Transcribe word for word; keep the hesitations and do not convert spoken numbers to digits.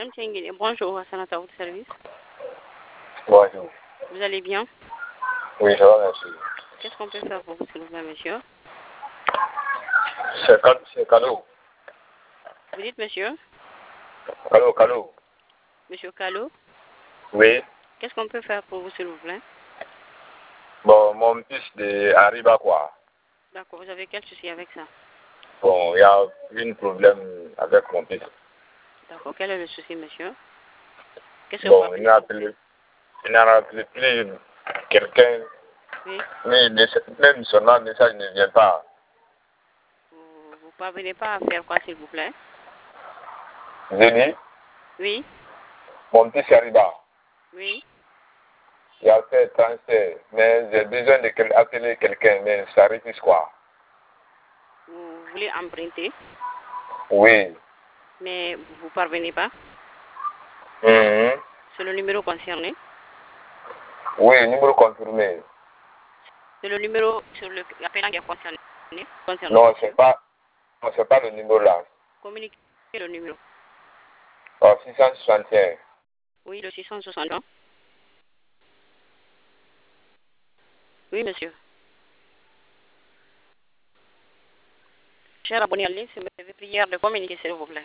Bonjour, Hassan à votre service. Bonjour. Vous allez bien? Oui, ça va, merci. Qu'est-ce qu'on peut faire pour vous, s'il vous plaît, monsieur? C'est Cal- c'est Calo. Vous dites, monsieur? Calo, Calo. Monsieur Calo? Oui. Qu'est-ce qu'on peut faire pour vous, s'il vous plaît? Bon, mon fils de Arriba, quoi. D'accord, vous avez quel souci avec ça? Bon, il y a un problème avec mon fils. D'accord, quel est le souci, monsieur? Qu'est-ce que Bon, vous il n'a appelé, il n'a appelé plus quelqu'un, Oui, mais le- même son message ne vient pas. vous, vous parvenez pas à faire quoi, s'il vous plaît? Zéni, Oui, mon fils Arriba, oui. il a fait transfert, mais j'ai besoin de quel- appeler quelqu'un, mais ça refuse quoi. Vous voulez emprunter, Oui. mais vous vous parvenez pas? Mhm. C'est le numéro concerné? Oui, numéro confirmé. C'est le numéro sur le l'appelant qui est concerné? Concerné, Non, monsieur. c'est pas, non, c'est pas le numéro là. Communiquez le numéro. Oh, six cent soixante et un. Oui, le six cent soixante. Oui, monsieur. Cher abonné en ligne, c'est mes prières de communiquer, s'il vous plaît.